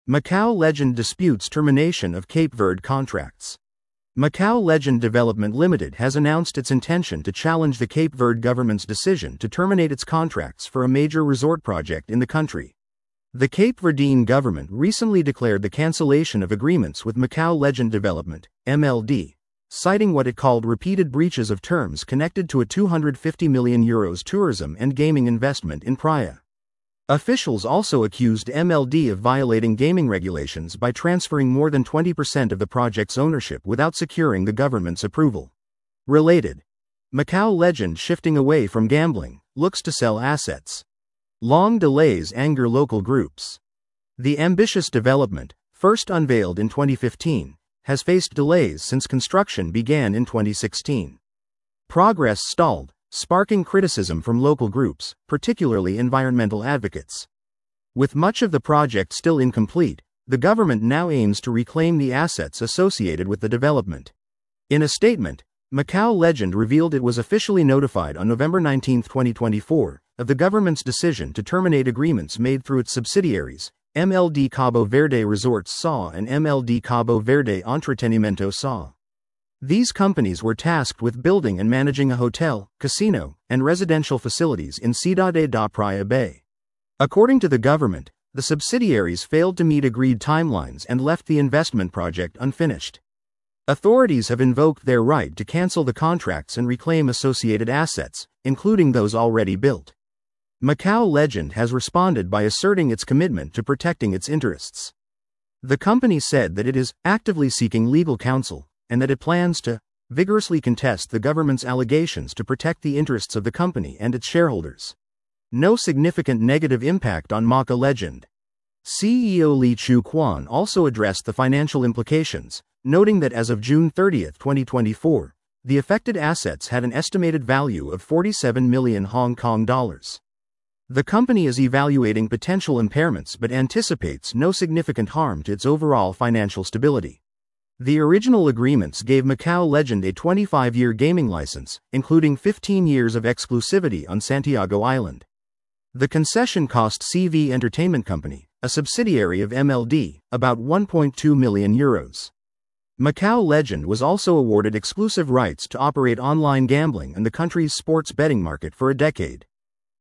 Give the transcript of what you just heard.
Macau Legend disputes termination of Cape Verde contracts. Macau Legend Development Limited has announced its intention to challenge the Cape Verde government's decision to terminate its contracts for a major resort project in the country. The Cape Verdean government recently declared the cancellation of agreements with Macau Legend Development, MLD, citing what it called repeated breaches of terms connected to a €250 million tourism and gaming investment in Praia. Officials also accused MLD of violating gaming regulations by transferring more than 20% of the project's ownership without securing the government's approval. Related. Macau Legend shifting away from gambling, looks to sell assets. Long delays anger local groups. The ambitious development, first unveiled in 2015, has faced delays since construction began in 2016. Progress stalled, sparking criticism from local groups, particularly environmental advocates. With much of the project still incomplete, the government now aims to reclaim the assets associated with the development. In a statement, Macau Legend revealed it was officially notified on November 19, 2024, of the government's decision to terminate agreements made through its subsidiaries, MLD Cabo Verde Resorts SA and MLD Cabo Verde Entretenimiento SA. These companies were tasked with building and managing a hotel, casino, and residential facilities in Cidade da Praia Bay. According to the government, the subsidiaries failed to meet agreed timelines and left the investment project unfinished. Authorities have invoked their right to cancel the contracts and reclaim associated assets, including those already built. Macau Legend has responded by asserting its commitment to protecting its interests. The company said that it is actively seeking legal counsel, and that it plans to vigorously contest the government's allegations to protect the interests of the company and its shareholders. No significant negative impact on Macau Legend. CEO Lee Chu Kwan also addressed the financial implications, noting that as of June 30, 2024, the affected assets had an estimated value of 47 million Hong Kong dollars. The company is evaluating potential impairments but anticipates no significant harm to its overall financial stability. The original agreements gave Macau Legend a 25-year gaming license, including 15 years of exclusivity on Santiago Island. The concession cost CV Entertainment Company, a subsidiary of MLD, about €1.2 million. Macau Legend was also awarded exclusive rights to operate online gambling in the country's sports betting market for a decade.